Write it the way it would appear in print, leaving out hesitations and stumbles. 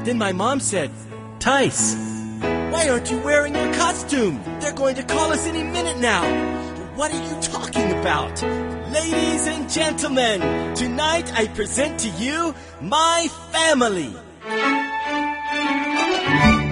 Then my mom said, "Tice, why aren't you wearing your costume? They're going to call us any minute now." "What are you talking about?" "Ladies and gentlemen, tonight I present to you my family."